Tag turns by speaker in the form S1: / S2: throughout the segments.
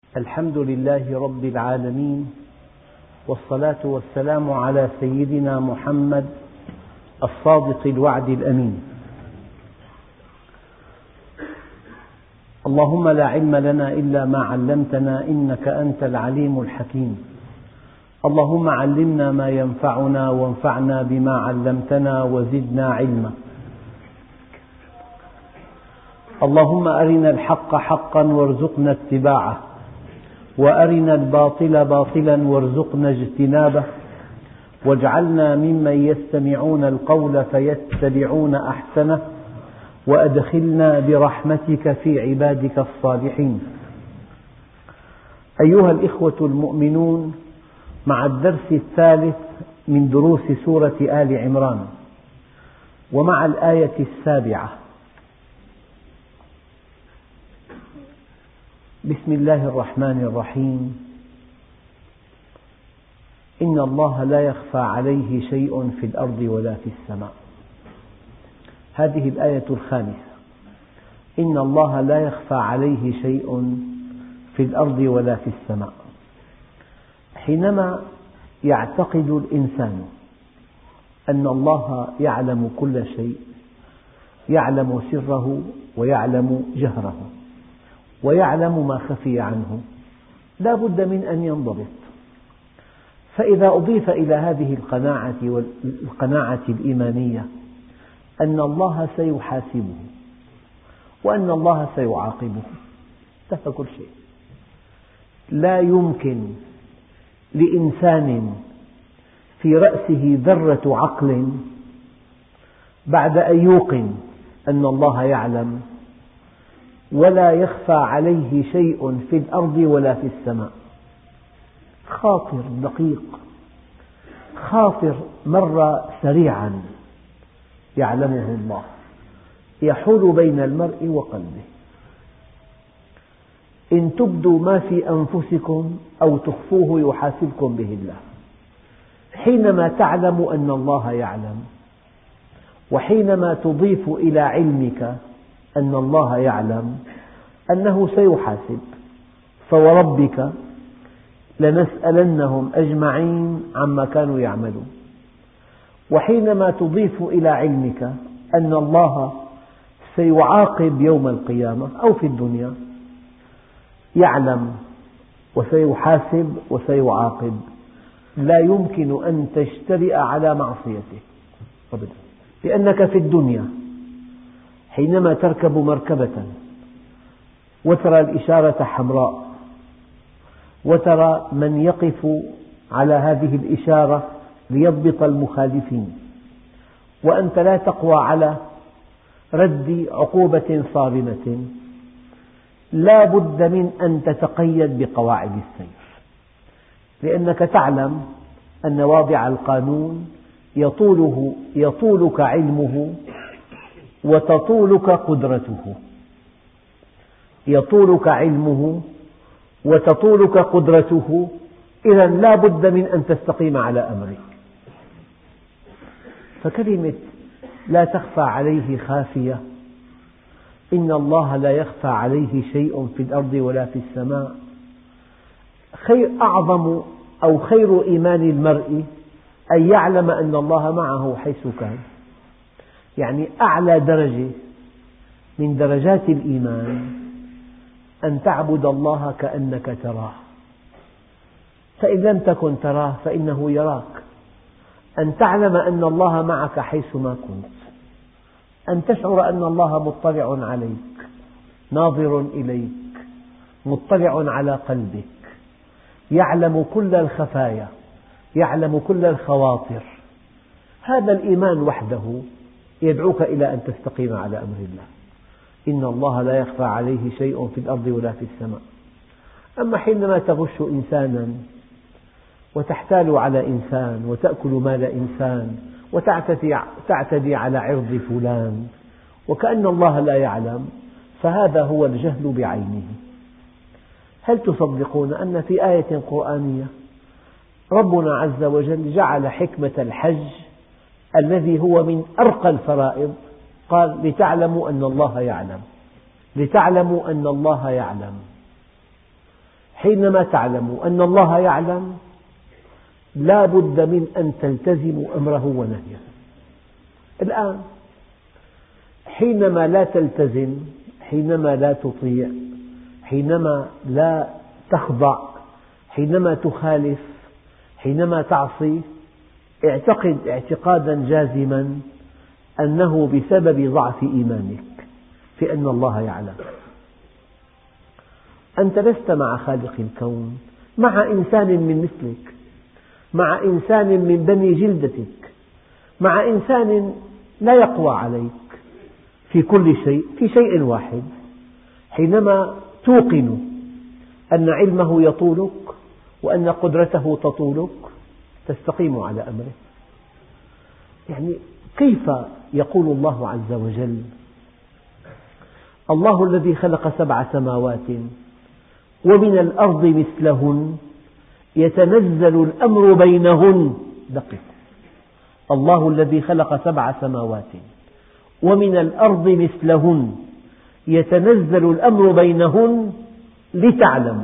S1: الحمد لله رب العالمين، والصلاة والسلام على سيدنا محمد الصادق الوعد الأمين. اللهم لا علم لنا إلا ما علمتنا إنك أنت العليم الحكيم. اللهم علمنا ما ينفعنا وانفعنا بما علمتنا وزدنا علما. اللهم أرنا الحق حقا وارزقنا اتباعه، وأرنا الباطل باطلا وارزقنا اجتنابه، واجعلنا ممن يستمعون القول فيتبعون أحسنه، وأدخلنا برحمتك في عبادك الصالحين. أيها الإخوة المؤمنون، مع الدرس الثالث من دروس سورة آل عمران، ومع الآية السابعة. بسم الله الرحمن الرحيم. إن الله لا يخفى عليه شيء في الأرض ولا في السماء. هذه الآية الخامسة. إن الله لا يخفى عليه شيء في الأرض ولا في السماء. حينما يعتقد الإنسان أن الله يعلم كل شيء، يعلم سره ويعلم جهره ويعلم ما خفي عنه، لا بد من أن ينضبط. فإذا أضيف إلى هذه القناعة الإيمانية أن الله سيحاسبه وأن الله سيعاقبه، انتهى كل شيء. لا يمكن لإنسان في رأسه ذرة عقل بعد أن يوقن أن الله يعلم ولا يخفى عليه شيء في الأرض ولا في السماء. خاطر دقيق، خاطر مر سريعا يعلمه الله، يحول بين المرء وقلبه. إن تبدوا ما في أنفسكم أو تخفوه يحاسبكم به الله. حينما تعلم أن الله يعلم، وحينما تضيف إلى علمك أن الله يعلم أنه سيحاسب، فوربك لنسألنهم أجمعين عما كانوا يعملون. وحينما تضيف إلى علمك أن الله سيعاقب يوم القيامة أو في الدنيا، يعلم وسيحاسب وسيعاقب، لا يمكن أن تجترئ على معصيته أبدا. لأنك في الدنيا حينما تركب مركبة وترى الإشارة حمراء، وترى من يقف على هذه الإشارة ليضبط المخالفين، وأنت لا تقوى على رد عقوبة صارمة، لا بد من أن تتقيد بقواعد السير، لأنك تعلم أن واضع القانون يطولك علمه وتطولك قدرته. يطولك علمه وتطولك قدرته، إذا لا بد من أن تستقيم على أمره. فكلمة لا تخفى عليه خافية، إن الله لا يخفى عليه شيء في الأرض ولا في السماء، أعظم أو خير إيمان المرء أن يعلم أن الله معه حيث كان. يعني أعلى درجة من درجات الإيمان أن تعبد الله كأنك تراه، فإن لم تكن تراه فإنه يراك. أن تعلم أن الله معك حيثما كنت، أن تشعر أن الله مطلع عليك، ناظر إليك، مطلع على قلبك، يعلم كل الخفايا، يعلم كل الخواطر. هذا الإيمان وحده يدعوك إلى أن تستقيم على أمر الله. إن الله لا يخفى عليه شيء في الأرض ولا في السماء. أما حينما تغش إنسانا وتحتال على إنسان وتأكل مال إنسان وتعتدي على عرض فلان وكأن الله لا يعلم، فهذا هو الجهل بعينه. هل تصدقون أن في آية قرآنية ربنا عز وجل جعل حكمة الحج الذي هو من أرقى الفرائض، قال لتعلموا أن الله يعلم، لتعلموا أن الله يعلم. حينما تعلم أن الله يعلم لا بد من أن تلتزموا أمره ونهيه. الآن حينما لا تلتزم، حينما لا تطيع، حينما لا تخضع، حينما تخالف، حينما تعصي، اعتقد اعتقادا جازما أنه بسبب ضعف إيمانك في أن الله يعلم. أنت لست مع خالق الكون، مع إنسان من مثلك، مع إنسان من بني جلدتك، مع إنسان لا يقوى عليك في كل شيء، في شيء واحد. حينما توقن أن علمه يطولك وأن قدرته تطولك تستقيم على أمره. يعني كيف يقول الله عز وجل: الله الذي خلق 7 سماوات ومن الأرض مثلهن يتنزل الأمر بينهن. دقق، الله الذي خلق 7 سماوات ومن الأرض مثلهن يتنزل الأمر بينهن لتعلموا.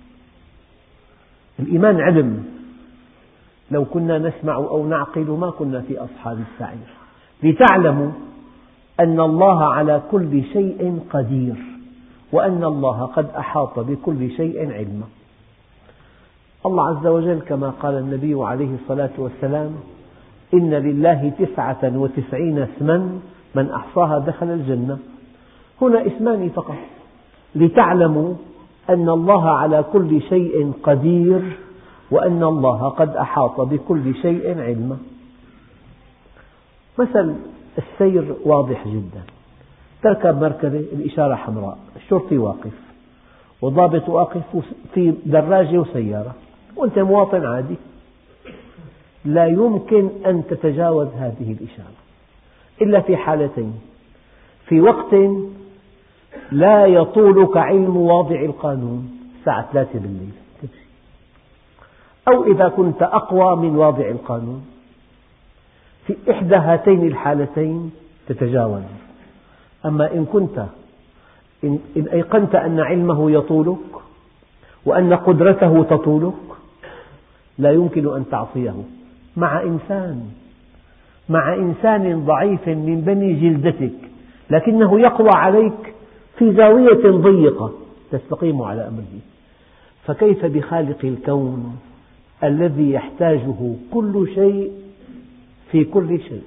S1: الإيمان علم، لو كنا نسمع أو نعقل ما كنا في أصحاب السعير. لتعلموا أن الله على كل شيء قدير وأن الله قد أحاط بكل شيء علما. الله عز وجل كما قال النبي عليه الصلاة والسلام: إن لله 99 اسما من أحصاها دخل الجنة. هنا اسمان فقط: لتعلموا أن الله على كل شيء قدير وأن الله قد أحاط بكل شيء علما. مثل السير واضح جدا: تركب مركبة، الإشارة حمراء، الشرطي واقف وضابط واقف في دراجة وسيارة وأنت مواطن عادي، لا يمكن أن تتجاوز هذه الإشارة إلا في حالتين: في وقت لا يطولك علم واضع القانون، الساعة 3 بالليل تمشي، أو إذا كنت أقوى من واضع القانون. في إحدى هاتين الحالتين تتجاوز. أما إن أيقنت أن علمه يطولك وأن قدرته تطولك لا يمكن أن تعصيه مع إنسان ضعيف من بني جلدتك، لكنه يقوى عليك في زاوية ضيقة تستقيم على أمره. فكيف بخالق الكون الذي يحتاجه كل شيء في كل شيء؟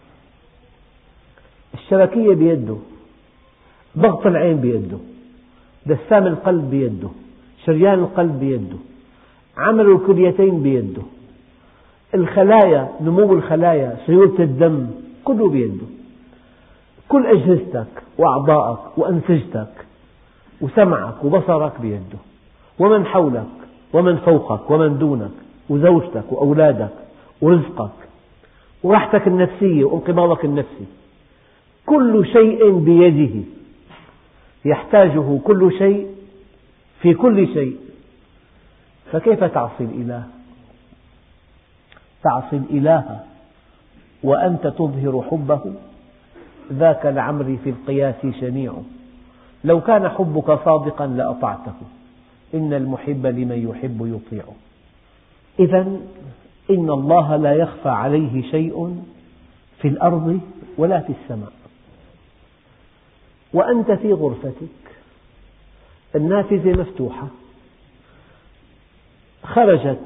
S1: الشبكية بيده، ضغط العين بيده، دسام القلب بيده، شريان القلب بيده، عمل الكليتين بيده، الخلايا، نمو الخلايا، سيولة الدم، كله بيده. كل أجهزتك وأعضائك وأنسجتك وسمعك وبصرك بيده، ومن حولك ومن فوقك ومن دونك، وزوجتك وأولادك ورزقك وراحتك النفسية وانقباضك النفسي، كل شيء بيده، يحتاجه كل شيء في كل شيء. فكيف تعصي الإله؟ تعصي الإله وأنت تظهر حبه؟ ذاك لعمري في القياس شنيع، لو كان حبك صادقا لأطعته، إن المحب لمن يحب يطيع. إذن إن الله لا يخفى عليه شيء في الأرض ولا في السماء. وأنت في غرفتك، النافذة مفتوحة، خرجت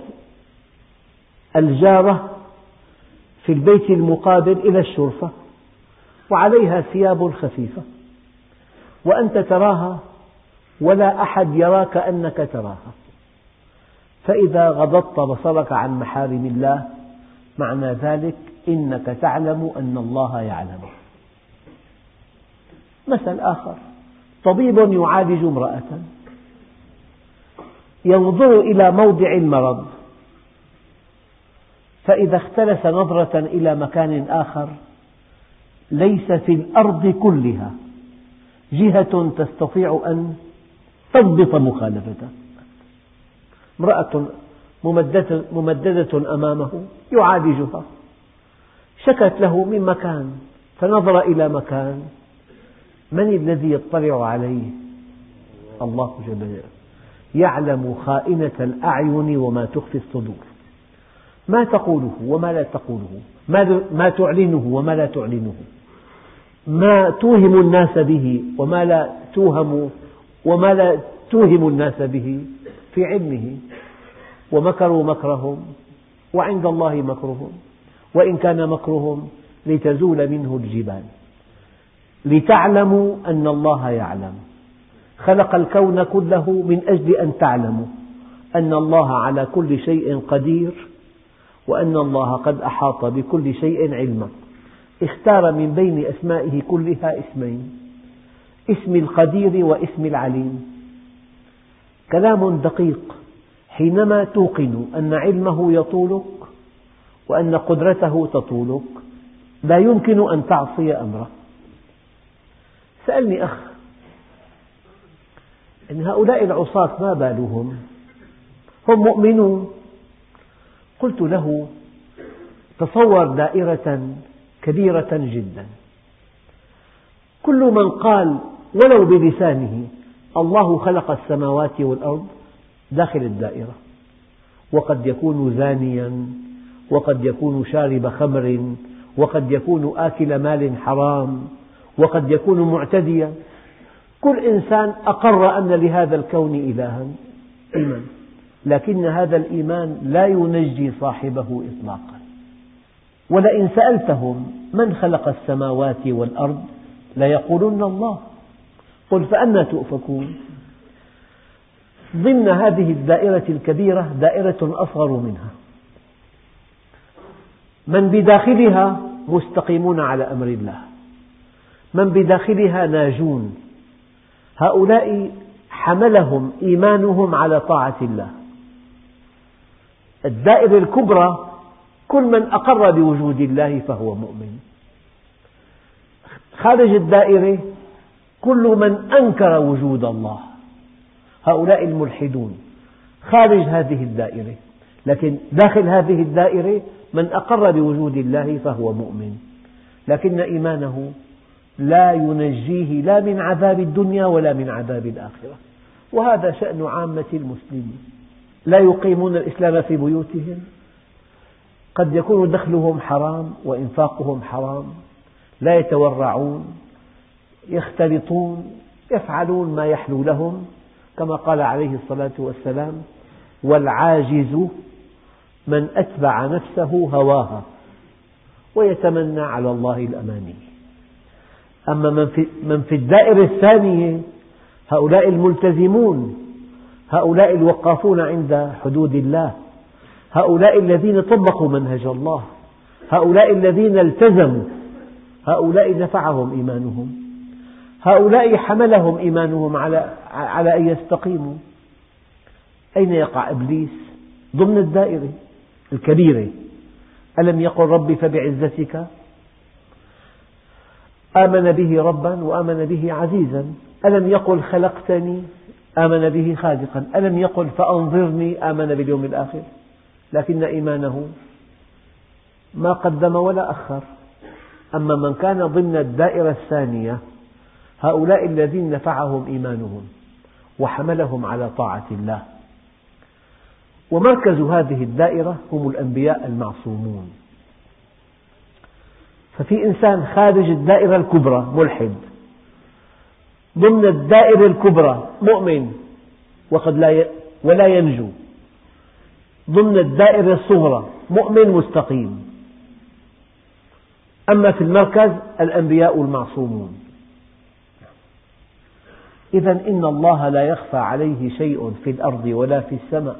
S1: الجارة في البيت المقابل إلى الشرفة وعليها ثياب خفيفة، وأنت تراها ولا أحد يراك أنك تراها. فإذا غضضت بصرك عن محارم الله معنى ذلك إنك تعلم أن الله يعلم. مثل آخر: طبيب يعالج امرأة ينظر إلى موضع المرض، فإذا اختلس نظرة إلى مكان آخر ليس في الأرض كلها جهة تستطيع أن تضبط مخالفته. امرأة ممددة أمامه يعالجها، شكت له من مكان فنظر إلى مكان، من الذي يطلع عليه؟ الله جل وعلا. يعلم خائنة الأعين وما تخفي الصدور. ما تقوله وما لا تقوله، ما تعلنه وما لا تعلنه، ما توهم الناس به وما لا توهم الناس به، في علمه. ومكروا مكرهم وعند الله مكرهم وإن كان مكرهم لتزول منه الجبال. لتعلموا أن الله يعلم، خلق الكون كله من أجل أن تعلموا أن الله على كل شيء قدير، وأن الله قد أحاط بكل شيء علما. اختار من بين أسمائه كلها اسمين: اسم القدير واسم العليم. كلام دقيق حينما توقن أن علمه يطولك وأن قدرته تطولك، لا يمكن أن تعصي أمره. سألني أخ: إن هؤلاء العصاة ما بالهم؟ هم مؤمنون. قلت له: تصور دائرة كبيرة جدا، كل من قال ولو بلسانه الله خلق السماوات والأرض داخل الدائرة، وقد يكون زانيا، وقد يكون شارب خمر، وقد يكون آكل مال حرام، وقد يكون معتديا. كل إنسان أقر أن لهذا الكون إلها إيمان، لكن هذا الإيمان لا ينجي صاحبه إطلاقا. ولئن سألتهم من خلق السماوات والأرض ليقولن الله. قل فأنى تؤفكون؟ ضمن هذه الدائرة الكبيرة دائرة أصغر منها، من بداخلها مستقيمون على أمر الله، من بداخلها ناجون. هؤلاء حملهم إيمانهم على طاعة الله. الدائرة الكبرى كل من أقر بوجود الله فهو مؤمن. خارج الدائرة كل من أنكر وجود الله، هؤلاء الملحدون خارج هذه الدائرة. لكن داخل هذه الدائرة من أقر بوجود الله فهو مؤمن، لكن إيمانه لا ينجيه لا من عذاب الدنيا ولا من عذاب الآخرة. وهذا شأن عامة المسلمين، لا يقيمون الإسلام في بيوتهم، قد يكون دخلهم حرام وإنفاقهم حرام، لا يتورعون، يختلطون، يفعلون ما يحلو لهم، كما قال عليه الصلاة والسلام: والعاجز من أتبع نفسه هواها ويتمنى على الله الأماني. أما من في الدائرة الثانية هؤلاء الملتزمون، هؤلاء الوقافون عند حدود الله، هؤلاء الذين طبقوا منهج الله، هؤلاء الذين التزموا، هؤلاء نفعهم إيمانهم، هؤلاء حملهم إيمانهم على أن يستقيموا. أين يقع إبليس؟ ضمن الدائرة الكبيرة. ألم يقل ربي فبعزتك؟ آمن به ربا وآمن به عزيزا. ألم يقل خلقتني؟ آمن به خالقا. ألم يقل فأنظرني؟ آمن باليوم الآخر. لكن إيمانه ما قدم ولا أخر. أما من كان ضمن الدائرة الثانية هؤلاء الذين نفعهم إيمانهم وحملهم على طاعة الله. ومركز هذه الدائرة هم الأنبياء المعصومون. ففي إنسان خارج الدائرة الكبرى ملحد، ضمن الدائرة الكبرى مؤمن ولا ينجو، ضمن الدائرة الصغرى مؤمن مستقيم. أما في المركز الأنبياء المعصومون. إذا إن الله لا يخفى عليه شيء في الأرض ولا في السماء.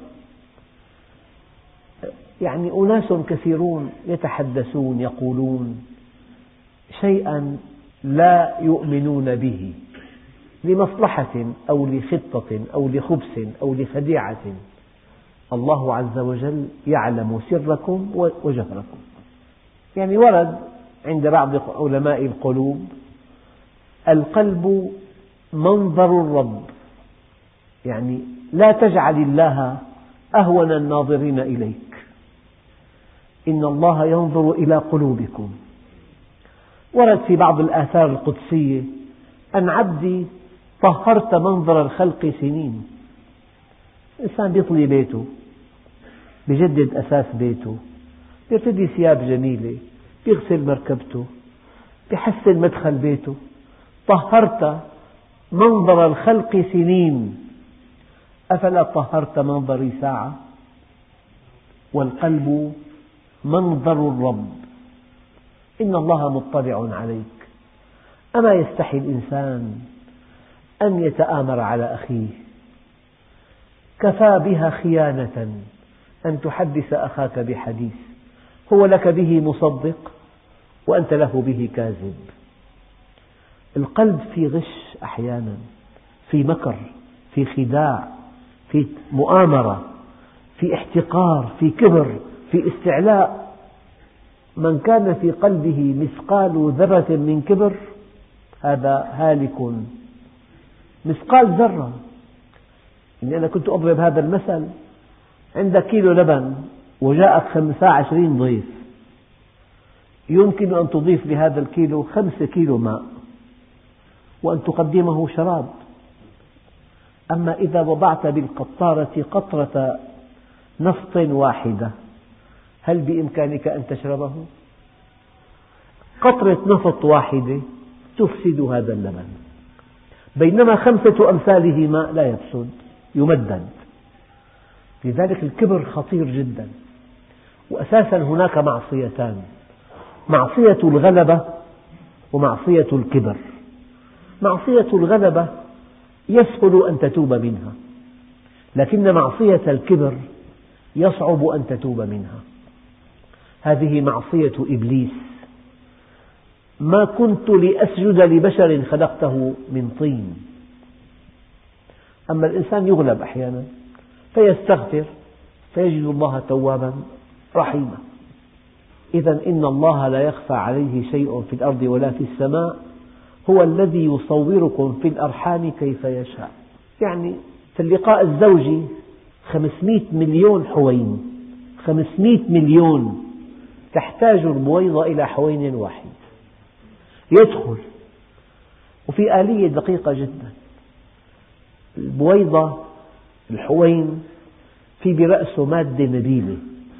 S1: يعني أناس كثيرون يتحدثون يقولون شيئا لا يؤمنون به لمصلحة أو لخطة أو لخبث أو لخديعة. الله عز وجل يعلم سركم وجهركم. يعني ورد عند بعض علماء القلوب: القلب منظر الرب، يعني لا تجعل الله أهون الناظرين إليك، إن الله ينظر إلى قلوبكم. ورد في بعض الآثار القدسية: أن عبدي طهرت منظر الخلق سنين. الإنسان بيطلي بيته، بيجدد أساس بيته، بيرتدي ثياب جميلة، بيغسل مركبته، بيحسن مدخل بيته. طهرت منظر الخلق سنين، أفلا طهرت منظري ساعة؟ والقلب منظر الرب، إن الله مطلع عليك. أما يستحي الإنسان أن يتآمر على أخيه؟ كفى بها خيانة أن تحدث أخاك بحديث هو لك به مصدق وأنت له به كاذب. القلب في غش أحيانا، في مكر، في خداع، في مؤامرة، في احتقار، في كبر، في استعلاء. من كان في قلبه مثقال ذرة من كبر هذا هالك. مثقال ذرة. إني أنا كنت أضرب هذا المثل: عندك كيلو لبن وجاءك 25 ضيف، يمكن أن تضيف لهذا الكيلو 5 كيلو ماء وأن تقدمه شراب. أما إذا وضعت بالقطارة قطرة نفط واحدة هل بإمكانك أن تشربه؟ قطرة نفط واحدة تفسد هذا اللبن، بينما 5 أمثاله ماء لا يفسد، يمدد. لذلك الكبر خطير جدا. وأساسا هناك معصيتان: معصية الغلبة ومعصية الكبر. معصية الغلبة يسهل أن تتوب منها، لكن معصية الكبر يصعب أن تتوب منها. هذه معصية إبليس. ما كنت لأسجد لبشر خلقته من طين. أما الإنسان يغلب أحيانا فيستغفر فيجد الله توابا رحيما. إذا إن الله لا يخفى عليه شيء في الأرض ولا في السماء، هو الذي يصوركم في الأرحام كيف يشاء. يعني في اللقاء الزوجي 500 مليون حوين، 500 مليون. تحتاج البويضة إلى حوين واحد يدخل، وفي آلية دقيقة جدا. البويضة، الحوين، في برأسه مادة نبيلة.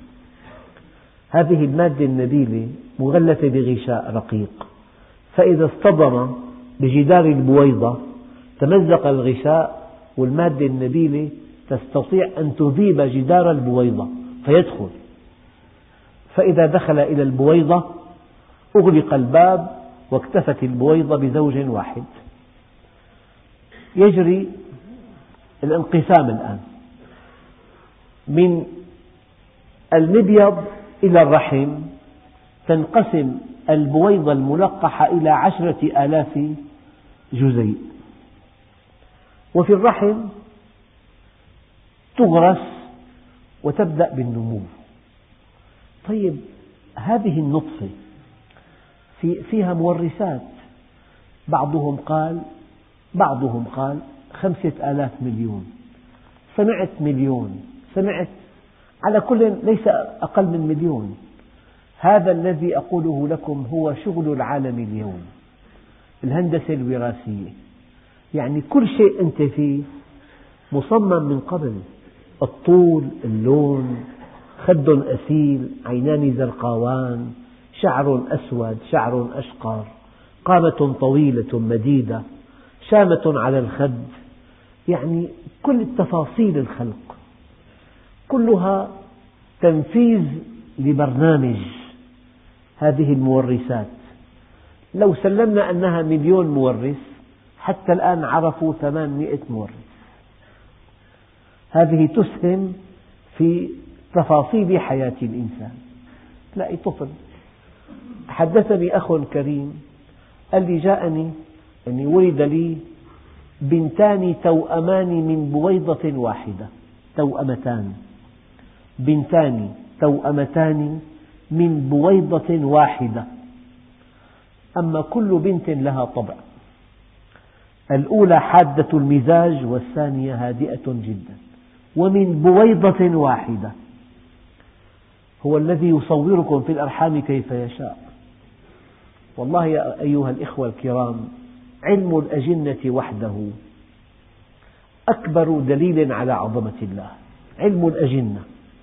S1: هذه المادة النبيلة مغلفة بغشاء رقيق، فإذا اصطدم بجدار البويضة تمزق الغشاء، والمادة النبيلة تستطيع أن تذيب جدار البويضة فيدخل. فإذا دخل إلى البويضة أغلق الباب واكتفت البويضة بزوج واحد. يجري الانقسام الآن من المبيض إلى الرحم. تنقسم البويضة الملقحة إلى 10,000 جزيء، وفي الرحم تغرس وتبدأ بالنمو. طيب، هذه النطفة فيها مورثات. بعضهم قال 5,000 مليون، سمعت مليون، سمعت على كل ليس أقل من مليون. هذا الذي أقوله لكم هو شغل العالم اليوم، الهندسة الوراثية. يعني كل شيء أنت فيه مصمم من قبل: الطول، اللون، خد أسيل، عينان زرقاوان، شعر أسود، شعر أشقر، قامة طويلة مديدة، شامة على الخد. يعني كل التفاصيل الخلق كلها تنفيذ لبرنامج هذه المورثات. لو سلمنا أنها مليون مورث، حتى الآن عرفوا 800 مورث. هذه تسهم في تفاصيل حياة الإنسان. تلاقي طفل. حدثني أخ كريم قال لي: جاءني أني ولد لي بنتان توأمان من بويضة واحدة، توأمتان، بنتان توأمتان من بويضة واحدة. أما كل بنت لها طبع، الأولى حادة المزاج والثانية هادئة جدا، ومن بويضة واحدة. هو الذي يصوركم في الأرحام كيف يشاء. والله يا أيها الإخوة الكرام، علم الأجنة وحده أكبر دليل على عظمة الله. علم الأجنة،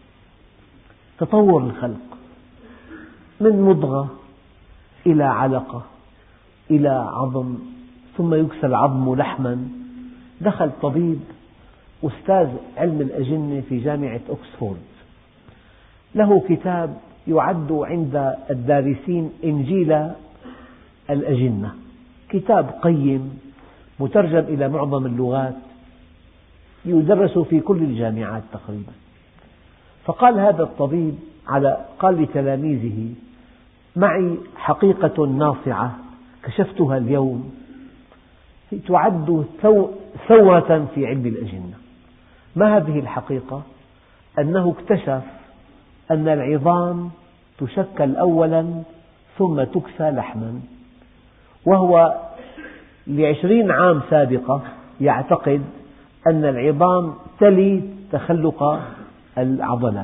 S1: تطور الخلق من مضغة إلى علقة إلى عظم، ثم يكسى العظم لحما. دخل طبيب أستاذ علم الأجنة في جامعة أكسفورد، له كتاب يعد عند الدارسين إنجيل الأجنة، كتاب قيم مترجم إلى معظم اللغات، يدرس في كل الجامعات تقريبا. فقال هذا الطبيب قال لتلاميذه: معي حقيقة ناصعة كشفتها اليوم تعد ثورة في علم الأجنة. ما هذه الحقيقة؟ أنه اكتشف أن العظام تشكل أولا ثم تكسى لحما، وهو ل20 عام سابقة يعتقد أن العظام تلي تخلق العضلات.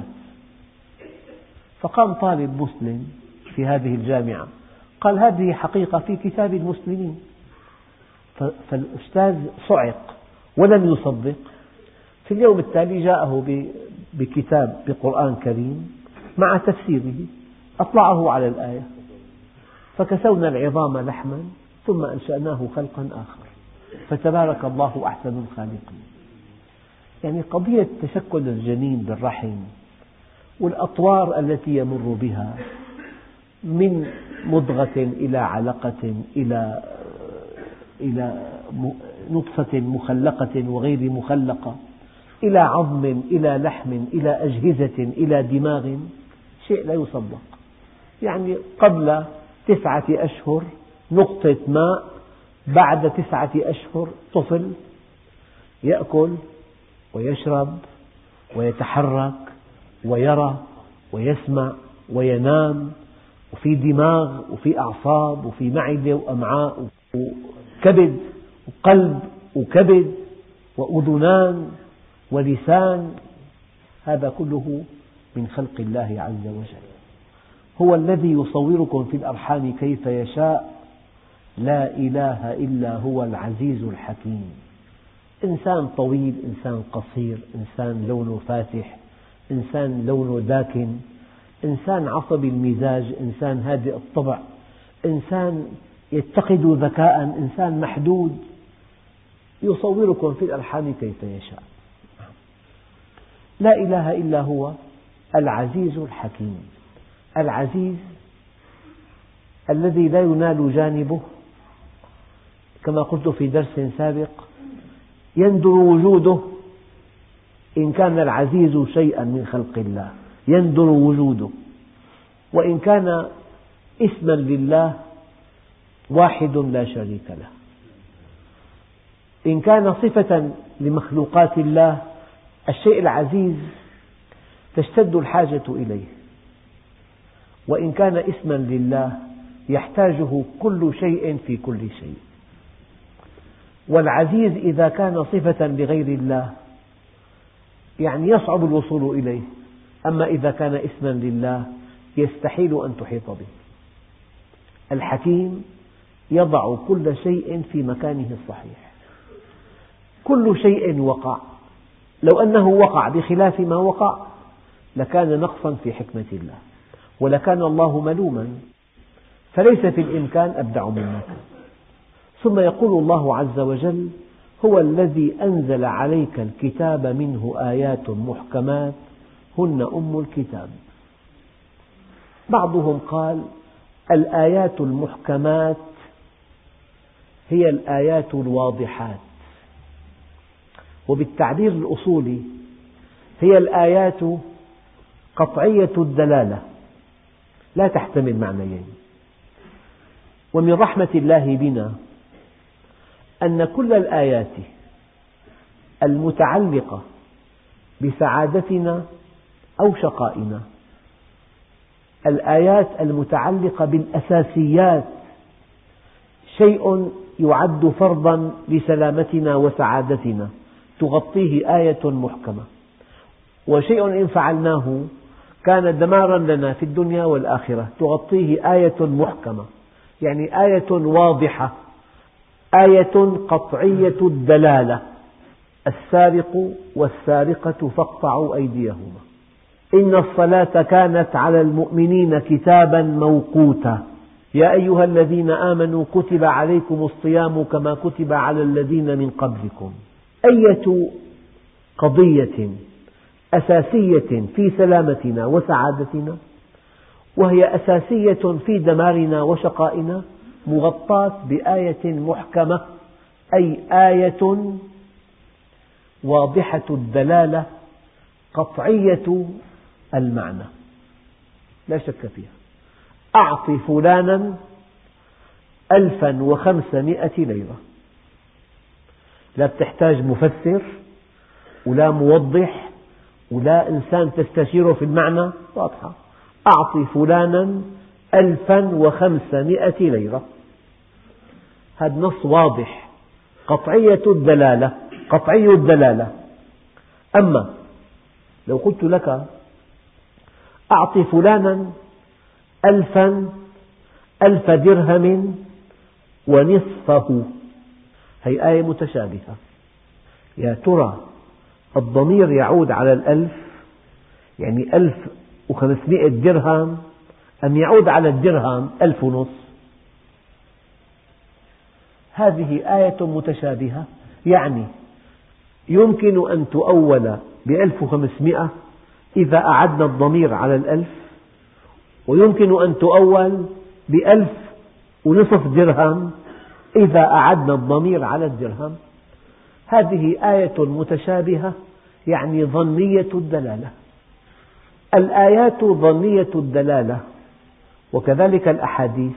S1: فقام طالب مسلم في هذه الجامعة قال: هذه حقيقة في كتاب المسلمين. فالأستاذ صعق ولم يصدق. في اليوم التالي جاءه بكتاب بقرآن كريم مع تفسيره، أطلعه على الآية: فكسونا العظام لحما ثم أنشأناه خلقا آخر فتبارك الله أحسن الخالقين. يعني قضية تشكل الجنين بالرحم والأطوار التي يمر بها من مضغة إلى علقة إلى نطفة مخلقة وغير مخلقة إلى عظم إلى لحم إلى أجهزة إلى دماغ، شيء لا يصدق. يعني قبل 9 أشهر نقطة ماء، بعد 9 أشهر طفل يأكل ويشرب ويتحرك ويرى ويسمع وينام، وفي دماغ وفي أعصاب وفي معدة وأمعاء وكبد وقلب وكبد وأذنان ولسان. هذا كله من خلق الله عز وجل. هو الذي يصوركم في الأرحام كيف يشاء، لا إله إلا هو العزيز الحكيم. إنسان طويل، إنسان قصير، إنسان لونه فاتح، إنسان لونه داكن، إنسان عصبي المزاج، إنسان هادئ الطبع، إنسان يتقد ذكاء، إنسان محدود. يصوركم في الأرحام كيف يشاء. لا إله إلا هو العزيز الحكيم. العزيز الذي لا ينال جانبه، كما قلت في درس سابق، يندر وجوده إن كان العزيز شيئا من خلق الله، يندر وجوده. وإن كان اسما لله واحد لا شريك له. إن كان صفة لمخلوقات الله، الشيء العزيز تشتد الحاجة إليه. وإن كان اسما لله يحتاجه كل شيء في كل شيء. والعزيز إذا كان صفة لغير الله يعني يصعب الوصول إليه، أما إذا كان اسما لله يستحيل أن تحيط به. الحكيم يضع كل شيء في مكانه الصحيح. كل شيء وقع، لو أنه وقع بخلاف ما وقع لكان نقصا في حكمة الله، ولكان الله ملوما، فليس في الإمكان أبدع منك. ثم يقول الله عز وجل: هو الذي أنزل عليك الكتاب منه آيات محكمات هن أم الكتاب. بعضهم قال: الآيات المحكمات هي الآيات الواضحات، وبالتعبير الأصولي هي الآيات قطعية الدلالة لا تحتمل معنيين. ومن رحمة الله بنا أن كل الآيات المتعلقة بسعادتنا أو شقائنا، الآيات المتعلقة بالأساسيات، شيء يعد فرضا لسلامتنا وسعادتنا تغطيه آية محكمة، وشيء إن فعلناه كان دمارا لنا في الدنيا والآخرة تغطيه آية محكمة، يعني آية واضحة، آية قطعية الدلالة. السارق والسارقة فاقطعوا أيديهما إن الصلاة كانت على المؤمنين كتابا موقوتا يا أيها الذين آمنوا كتب عليكم الصيام كما كتب على الذين من قبلكم. أية قضية أساسية في سلامتنا وسعادتنا، وهي أساسية في دمارنا وشقائنا، مغطاة بآية محكمة، أي آية واضحة الدلالة قطعية المعنى لا شك فيها. أعط فلانا 1500 ليرة، لا تحتاج مفسر ولا موضح ولا إنسان تستشيره في المعنى، واضحة. أعط فلانا 1500 ليرة، هذا نص واضح قطعي الدلالة. أما لو قلت لك أعط فلانا 1000 درهم ونصفه، هي آية متشابهة. يا ترى الضمير يعود على 1000 يعني 1500 درهم، أم يعود على الدرهم 1500؟ هذه آية متشابهة، يعني يمكن أن تؤول ب1500 إذا أعدنا الضمير على 1000، ويمكن أن تؤول ب1500 درهم إذا أعدنا الضمير على الدرهم. هذه آية متشابهة، يعني ظنية الدلالة. الآيات ظنية الدلالة وكذلك الأحاديث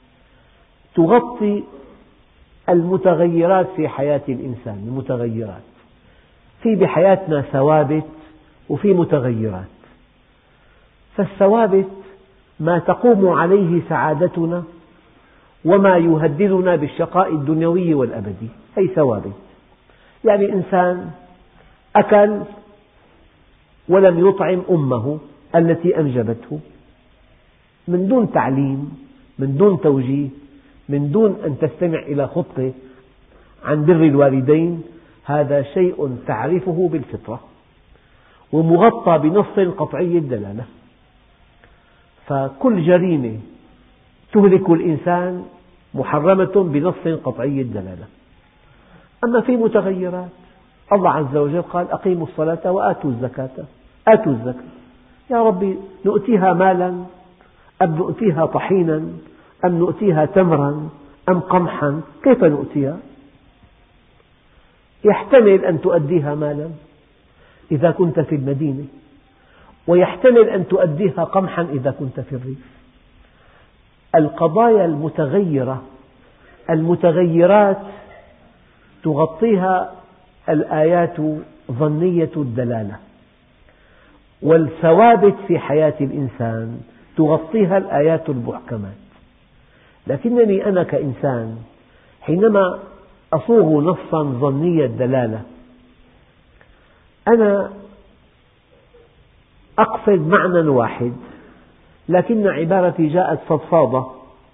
S1: تغطي المتغيرات في حياة الإنسان. المتغيرات في بحياتنا ثوابت وفي متغيرات. فالثوابت ما تقوم عليه سعادتنا وما يهددنا بالشقاء الدنيوي والأبدي، هي ثوابت. يعني إنسان أكل ولم يطعم أمه التي أنجبته، من دون تعليم، من دون توجيه، من دون أن تستمع إلى خطة عن بر الوالدين، هذا شيء تعرفه بالفطرة ومغطى بنص قطعي الدلالة. فكل جريمة تهلك الإنسان محرمة بنص قطعي الدلالة. أما في متغيرات، الله عز وجل قال أقيموا الصلاة وآتوا الزكاة. آتوا الزكاة، يا ربي نؤتيها مالا أم نؤتيها طحينا أم نؤتيها تمرا أم قمحا؟ كيف نؤتيها؟ يحتمل أن تؤديها مالا إذا كنت في المدينة، ويحتمل أن تؤديها قمحا إذا كنت في الريف. القضايا المتغيرات تغطيها الآيات ظنية الدلالة، والثوابت في حياة الإنسان تغطيها الآيات المحكمات. لكنني أنا كإنسان حينما أصوغ نصا ظني الدلالة، أنا أقصد معنى واحد، لكن عبارتي جاءت فضفاضة.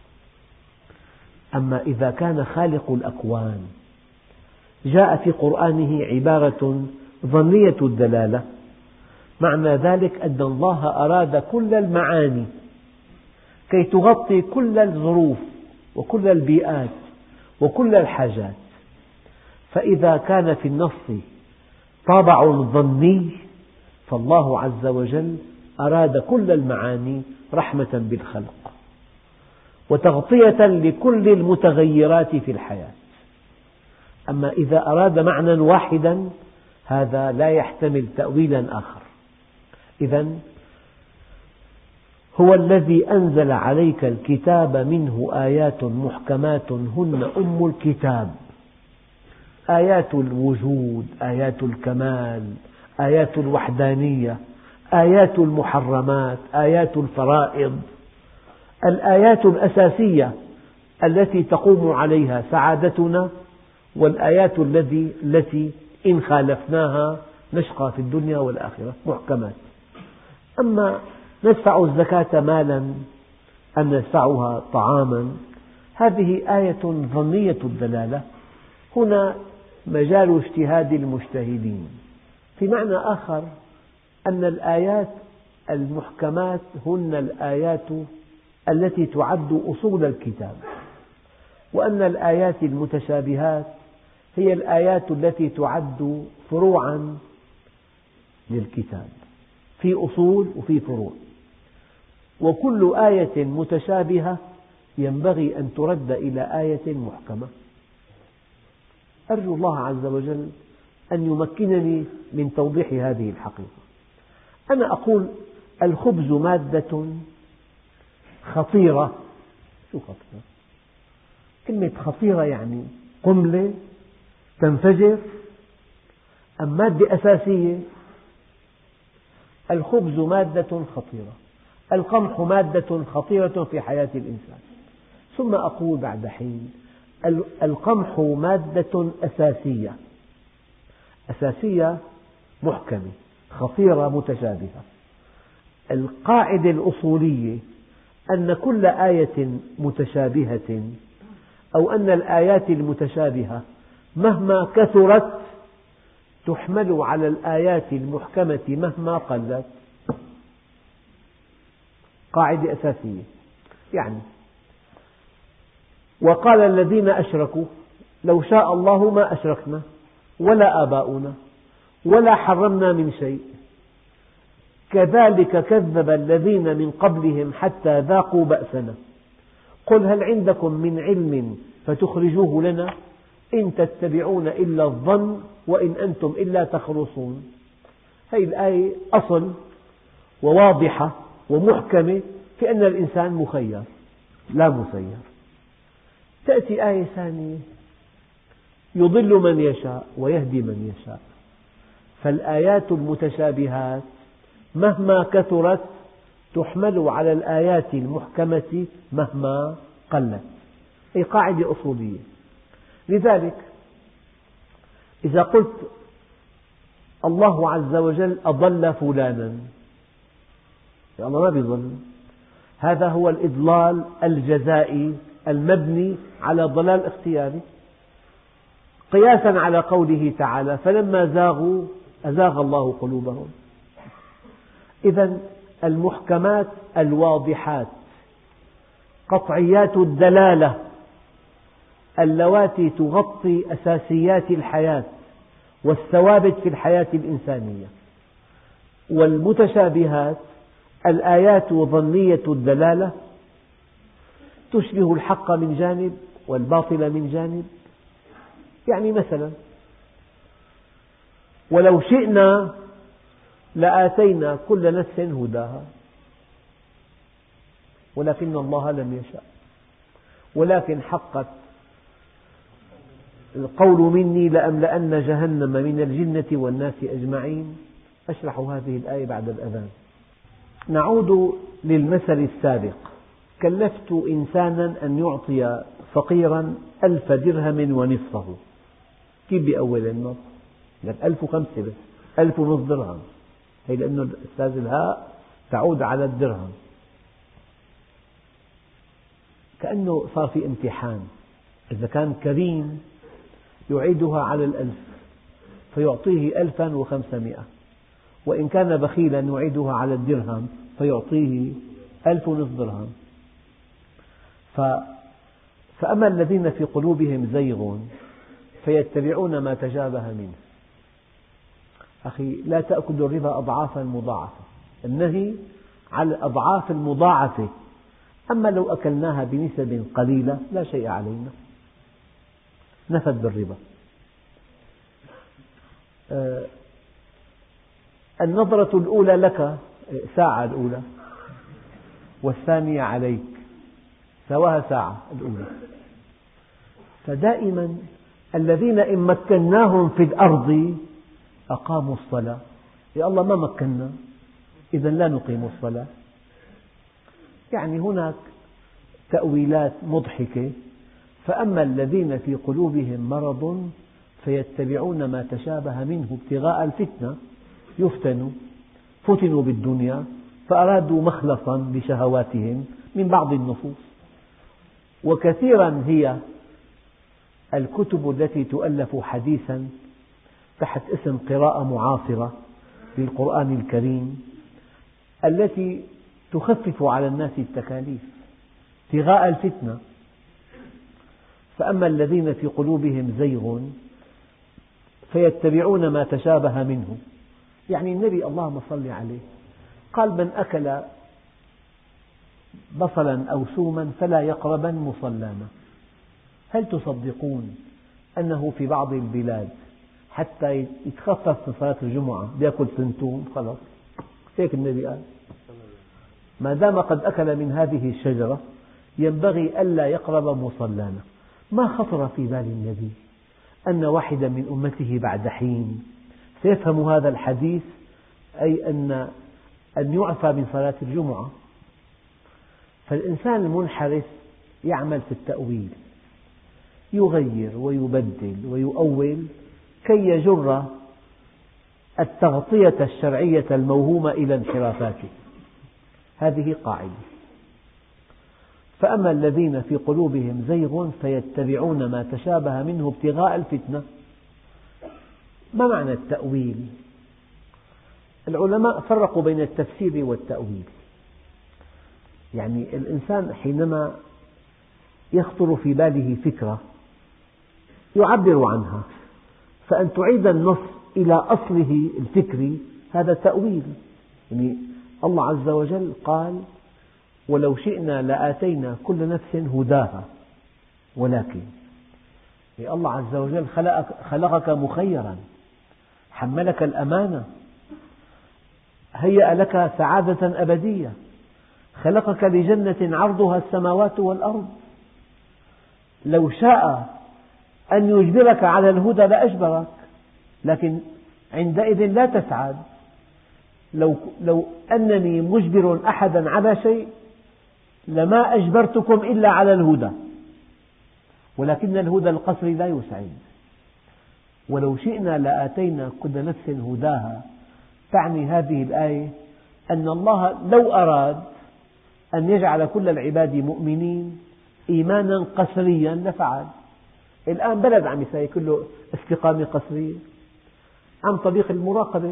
S1: أما إذا كان خالق الأكوان جاء في قرآنه عبارة ظنية الدلالة، معنى ذلك أن الله أراد كل المعاني كي تغطي كل الظروف وكل البيئات وكل الحاجات. فإذا كان في النص طابع ظني، فالله عز وجل أراد كل المعاني رحمة بالخلق وتغطية لكل المتغيرات في الحياة. أما إذا أراد معنى واحدا، هذا لا يحتمل تأويلا آخر. إذن هو الذي أنزل عليك الكتاب منه آيات محكمات هن أم الكتاب، آيات الوجود، آيات الكمال، آيات الوحدانية، آيات المحرمات، آيات الفرائض، الآيات الأساسية التي تقوم عليها سعادتنا، والآيات التي إن خالفناها نشقى في الدنيا والآخرة، محكمات. أما ندفع الزكاة مالا أم ندفعها طعاما، هذه آية ظنية الدلالة. هنا مجال اجتهاد المجتهدين. في معنى آخر أن الآيات المحكمات هن الآيات التي تعد أصول الكتاب، وأن الآيات المتشابهات هي الآيات التي تعد فروعا للكتاب، في أصول وفي فروع، وكل آية متشابهة ينبغي أن ترد إلى آية محكمة. أرجو الله عز وجل أن يمكنني من توضيح هذه الحقيقة. أنا أقول الخبز مادة خطيرة. شو خطيرة؟ كلمة خطيرة يعني قنبلة تنفجر أم مادة أساسية؟ الخبز مادة خطيرة، القمح مادة خطيرة في حياة الإنسان. ثم أقول بعد حين القمح مادة أساسية محكمة خطيرة متشابهة. القاعدة الأصولية أن كل آية متشابهة أو أن الآيات المتشابهة مهما كثرت تحمل على الآيات المحكمة مهما قلت. قاعدة أساسية. يعني وقال الذين أشركوا لو شاء الله ما أشركنا ولا آباؤنا ولا حرمنا من شيء كذلك كذب الذين من قبلهم حتى ذاقوا بأسنا قل هل عندكم من علم فتخرجوه لنا إن تتبعون إلا الظن وإن أنتم إلا تخرصون. هذه الآية أصل وواضحة ومحكمة في أن الإنسان مخير لا مسير. تأتي آية ثانية يضل من يشاء ويهدي من يشاء. فالآيات المتشابهات مهما كثرت تحمل على الآيات المحكمة مهما قلت. هي قاعدة أصولية. لذلك إذا قلت الله عز وجل أضل فلانا، الله ما بيضل، هذا هو الإضلال الجزائي المبني على ضلال اختياري، قياسا على قوله تعالى فلما زاغوا أزاغ الله قلوبهم. إذن المحكمات الواضحات قطعيات الدلالة اللواتي تغطي أساسيات الحياة والثوابت في الحياة الإنسانية، والمتشابهات الآيات ظنية الدلالة تشبه الحق من جانب والباطل من جانب. يعني مثلا ولو شئنا لآتينا كل نفس هداها ولكن الله لم يشأ ولكن حقت القول مني لأملأن جهنم من الجنة والناس أجمعين. أشرح هذه الآية بعد الأذان. نعود للمثل السابق. كلفت إنسانا أن يعطي فقيرا 1000 درهم ونصفه. كيف بأول النص؟ 1005 بس 1000 درهم. هي لأنه أستاذ الهاء تعود على الدرهم، كأنه صار في امتحان. إذا كان كريم يعيدها على 1000 فيعطيه 1500، وإن كان بخيلا يعيدها على الدرهم فيعطيه 1000 درهم. فأما الذين في قلوبهم زيغ فيتبعون ما تشابه منه. أخي لا تأكلوا الربا أضعافا مضاعفة، النهي على الأضعاف المضاعفة. أما لو أكلناها بنسب قليلة لا شيء علينا، نفد بالربا. النظرة الأولى لك ساعة الأولى، والثانية عليك سواها ساعة الأولى. فدائما الذين إن مكناهم في الأرض أقاموا الصلاة. يا الله ما مكنا إذن لا نقيم الصلاة. يعني هناك تأويلات مضحكة. فأما الذين في قلوبهم مرض فيتبعون ما تشابه منه ابتغاء الفتنة فتنوا بالدنيا فأرادوا مخلصا لشهواتهم من بعض النصوص. وكثيرا هي الكتب التي تؤلف حديثا تحت اسم قراءة معاصرة للقرآن الكريم التي تخفف على الناس التكاليف ابتغاء الفتنة. فأما الذين في قلوبهم زيغ فيتبعون ما تشابه منه، يعني النبي اللهم صل عليه قال: من أكل بصلا أو ثوما فلا يقربن مصلانا. هل تصدقون أنه في بعض البلاد حتى يتخفف في صلاة الجمعة يأكل ثوم؟ خلاص، هيك النبي قال: ما دام قد أكل من هذه الشجرة ينبغي ألا يقرب مصلانا. ما خطر في بال النبي أن واحدا من أمته بعد حين سيفهم هذا الحديث، أي أن يعفى من صلاة الجمعة. فالإنسان المنحرف يعمل في التأويل، يغير ويبدل ويؤول كي يجر التغطية الشرعية الموهومة إلى انحرافاته. هذه قاعدة. فأما الذين في قلوبهم زيغ فيتبعون ما تشابه منه ابتغاء الفتنة. ما معنى التأويل؟ العلماء فرقوا بين التفسير والتأويل. يعني الإنسان حينما يخطر في باله فكرة يعبر عنها، فأن تعيد النص إلى أصله الفكري هذا تأويل. يعني الله عز وجل قال: ولو شئنا لآتينا كل نفس هداها، ولكن الله عز وجل خلقك مخيرا، حملك الأمانة، هيأ لك سعادة أبدية، خلقك لجنة عرضها السماوات والأرض. لو شاء أن يجبرك على الهدى لأجبرك، لكن عندئذ لا تسعد. لو أنني مجبر أحدا على شيء لما أجبرتكم إلا على الهدى، ولكن الهدى القصري لا يسعد. ولو شئنا لآتينا كل نفس هداها، تعني هذه الآية أن الله لو أراد أن يجعل كل العباد مؤمنين إيمانا قسريا لفعل. الآن بلد عم يساوي كله استقامة قسرية عن طريق المراقبة.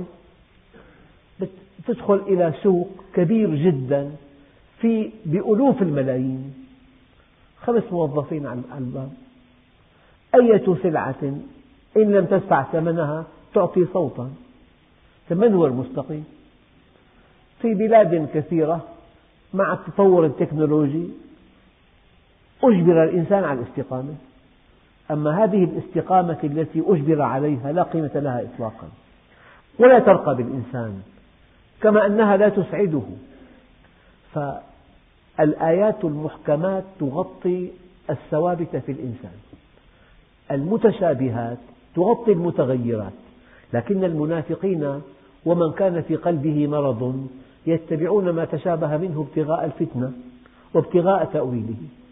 S1: تدخل إلى سوق كبير جدا في بألوف الملايين، 5 موظفين على الباب، أية سلعة إن لم تدفع ثمنها تعطي صوتا. من هو المستقيم؟ في بلاد كثيرة مع التطور التكنولوجي أجبر الإنسان على الاستقامة، أما هذه الاستقامة التي أجبر عليها لا قيمة لها إطلاقا، ولا ترقى بالإنسان، كما أنها لا تسعده. فالآيات المحكمات تغطي الثوابت في الإنسان، المتشابهات تغطي المتغيرات. لكن المنافقين ومن كان في قلبه مرض يتبعون ما تشابه منه ابتغاء الفتنة وابتغاء تأويله.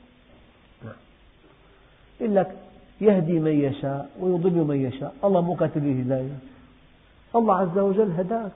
S1: يقول لك: يهدي من يشاء ويضل من يشاء. الله مو كاتب الهداية، الله عز وجل هداك،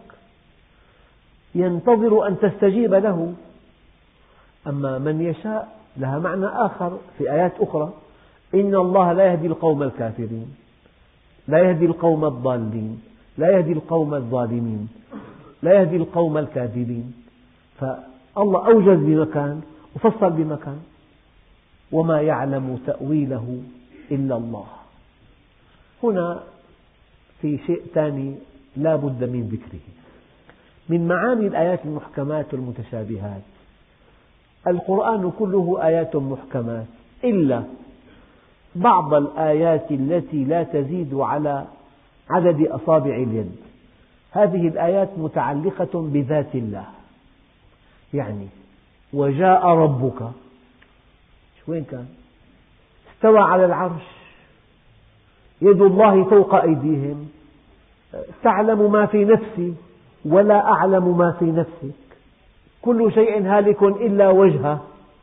S1: ينتظر أن تستجيب له. أما من يشاء لها معنى آخر في آيات أخرى: إن الله لا يهدي القوم الكافرين، لا يهدي القوم الضالين، لا يهدي القوم الظالمين، لا يهدي القوم الكاذبين. فالله أوجز بمكان وفصل بمكان. وما يعلم تأويله إلا الله. هنا في شيء ثاني لا بد من ذكره من معاني الآيات المحكمات والمتشابهات. القرآن كله آيات محكمات إلا بعض الآيات التي لا تزيد على عدد أصابع اليد. هذه الآيات متعلقة بذات الله. يعني وجاء ربك، وين كان؟ استوى على العرش، يد الله فوق أيديهم، تعلم ما في نفسي ولا أعلم ما في نفسك، كل شيء هالك إلا وجهه.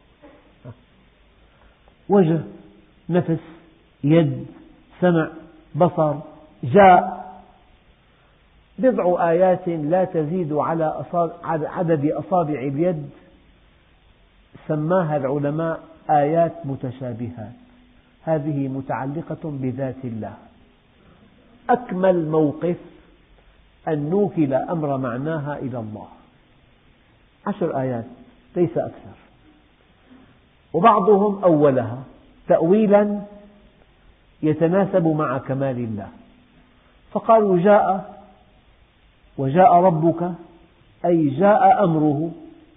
S1: وجه، نفس، يد، سمع، بصر، جاء. بضع آيات لا تزيد على عدد أصابع اليد سماها العلماء آيات متشابهات. هذه متعلقة بذات الله. أكمل موقف أن نوكل أمر معناها إلى الله، 10 آيات ليس أكثر، وبعضهم أولها تأويلا يتناسب مع كمال الله، فقالوا جاء وجاء ربك أي جاء أمره،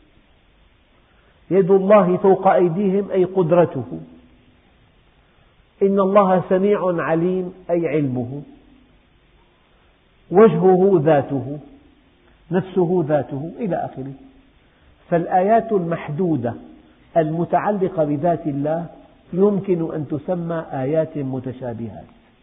S1: يد الله فوق أيديهم أي قدرته، إن الله سميع عليم أي علمه، وجهه ذاته، نفسه ذاته، إلى آخره. فالآيات المحدودة المتعلقة بذات الله يمكن أن تسمى آيات متشابهات.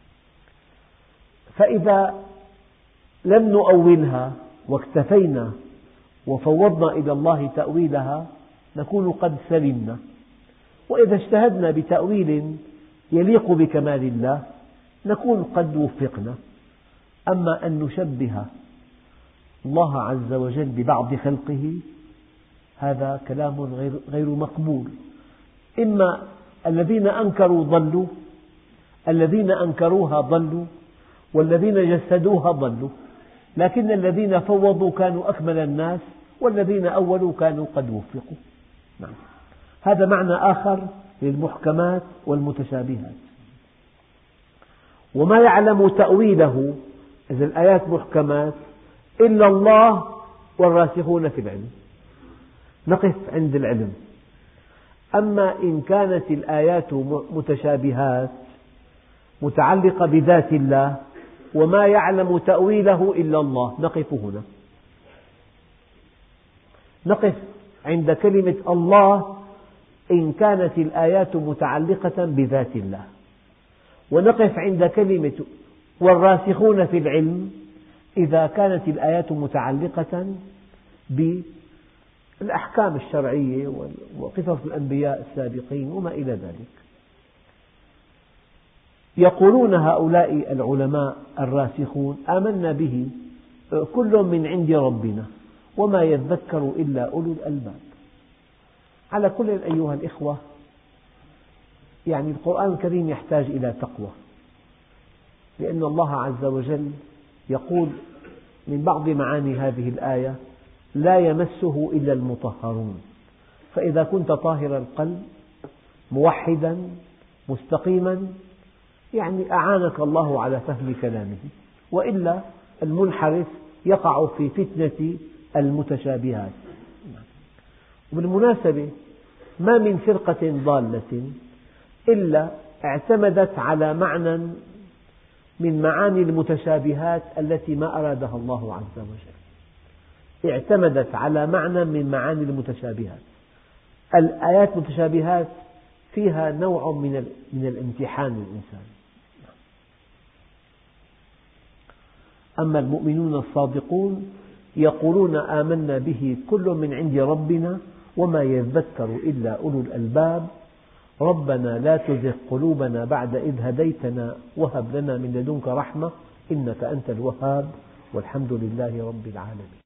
S1: فإذا لم نؤولها واكتفينا وفوضنا إلى الله تأويلها نكون قد سلمنا، وإذا اجتهدنا بتأويل يليق بكمال الله نكون قد وفقنا. أما أن نشبه الله عز وجل ببعض خلقه هذا كلام غير مقبول. إما الذين أنكروا ضلوا، الذين أنكروها ضلوا، والذين جسدوها ضلوا، لكن الذين فوضوا كانوا أكمل الناس، والذين أولوا كانوا قد وفقوا. نعم. هذا معنى آخر للمحكمات والمتشابهات. وما يعلم تأويله، إذا الآيات محكمات، إلا الله والراسخون في العلم. نقف عند العلم. أما إن كانت الآيات متشابهات متعلقة بذات الله وما يعلم تأويله إلا الله، نقف هنا، نقف عند كلمة الله إن كانت الآيات متعلقة بذات الله، ونقف عند كلمة والراسخون في العلم إذا كانت الآيات متعلقة بالأحكام الشرعية وقصص الأنبياء السابقين وما إلى ذلك. يقولون هؤلاء العلماء الراسخون آمنا به كل من عند ربنا وما يذكر إلا أولو الألباب. على كل أيها الإخوة، يعني القرآن الكريم يحتاج إلى تقوى، لأن الله عز وجل يقول من بعض معاني هذه الآية لا يمسه إلا المطهرون. فإذا كنت طاهر القلب موحدا مستقيما يعني أعانك الله على فهم كلامه، وإلا المنحرف يقع في فتنة المتشابهات. وبالمناسبة ما من فرقة ضالة إلا اعتمدت على معنى من معاني المتشابهات التي ما أرادها الله عز وجل، اعتمدت على معنى من معاني المتشابهات. الآيات المتشابهات فيها نوع من الامتحان للإنسان. أما المؤمنون الصادقون يقولون آمنا به كل من عند ربنا وما يذكر إلا أولو الألباب ربنا لا تزغ قلوبنا بعد إذ هديتنا وهب لنا من لدنك رحمة إنك أنت الوهاب والحمد لله رب العالمين.